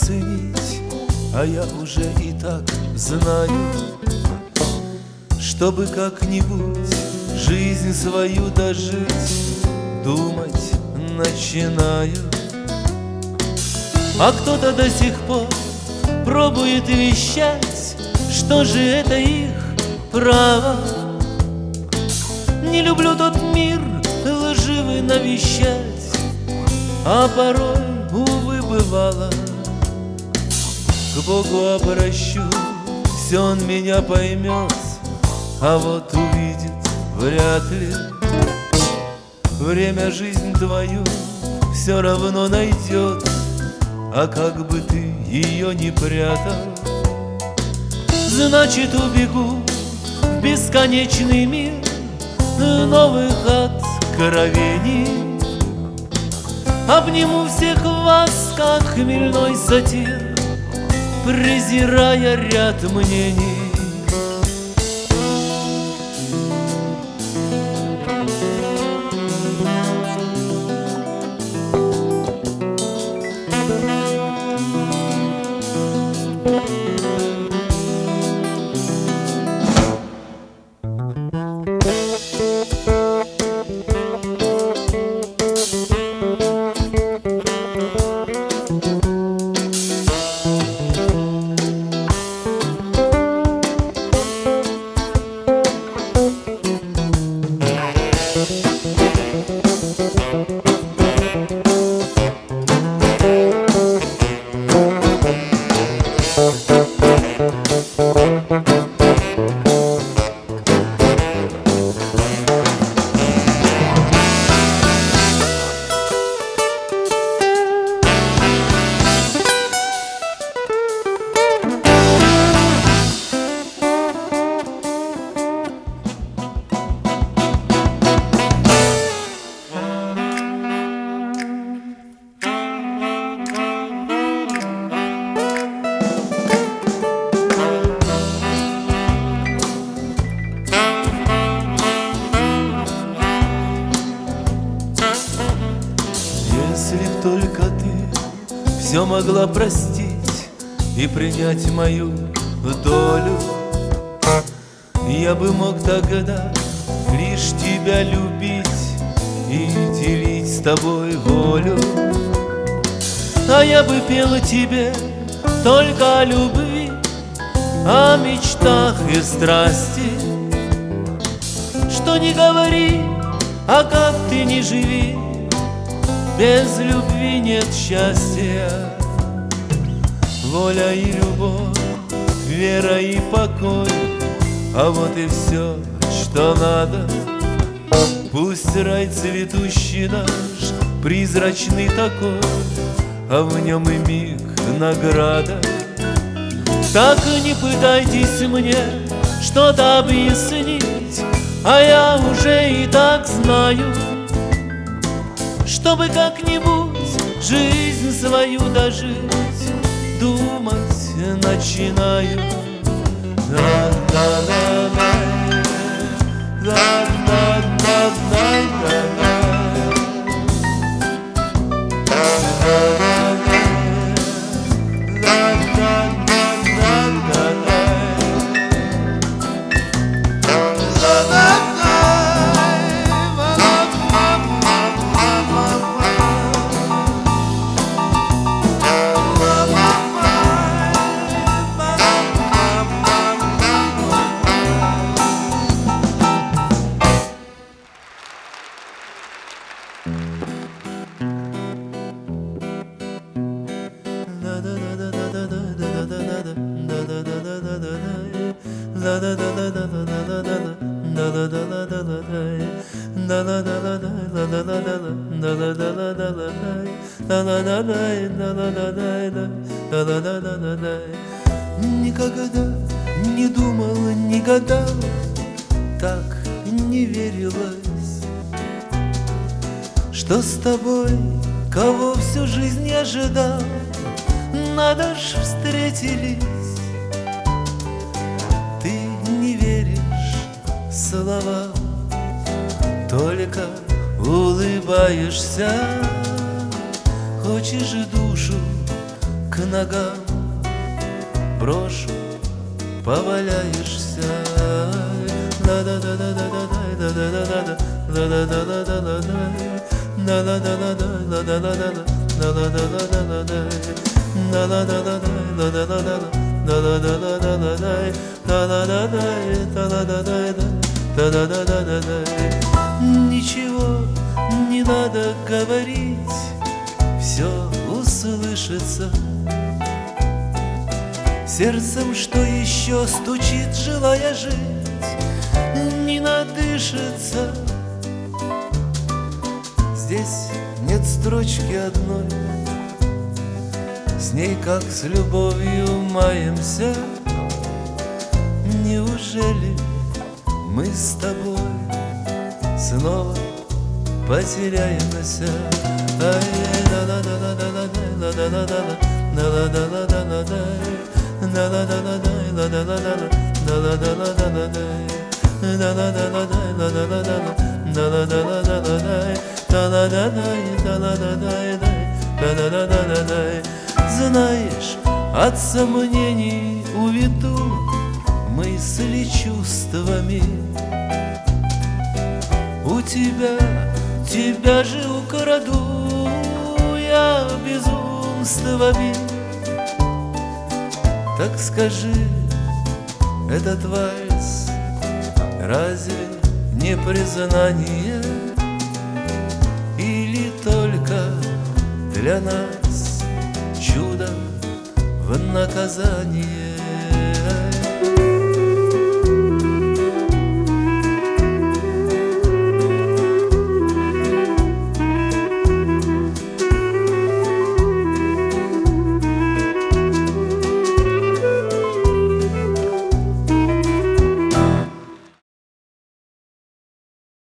ценить, а я уже и так знаю, чтобы как-нибудь жизнь свою дожить, думать начинаю. А кто-то до сих пор пробует вещать, что же это их право. Не люблю тот мир лживый навещать, а порой, увы, бывало. К Богу обращусь, Он меня поймет, а вот увидит вряд ли. Время жизнь твою все равно найдет, а как бы ты ее не прятал, значит, убегу в бесконечный мир новых откровений. Обниму всех вас, как хмельной сатир, презирая ряд мнений. Если б только ты все могла простить и принять мою долю, я бы мог тогда лишь тебя любить и делить с тобой волю. А я бы пела тебе только о любви, о мечтах и страсти. Что не говори, а как ты не живи, без любви нет счастья. Воля и любовь, вера и покой, а вот и все, что надо. Пусть рай цветущий наш, призрачный такой, а в нем и миг награда. Так не пытайтесь мне что-то объяснить, а я уже и так знаю, чтобы как-нибудь жизнь свою дожить, думать начинаю. Никогда не думал, не гадал, так не верилось, что с тобой, кого всю жизнь не ожидал, надо ж встретились. Ты не веришь словам, только улыбаешься. Хочешь душу к ногам брошу, поваляешься. Ничего не надо говорить, все услышится. Сердцем, что еще стучит, желая жить, не надышится. Здесь нет строчки одной, с ней как с любовью маемся. Неужели мы с тобой снова потеряемся? Знаешь, от сомнений уведу мысли чувствами. У тебя же украду я безумствами. Так скажи, этот вальс разве не признание? Или только для нас чудо в наказание?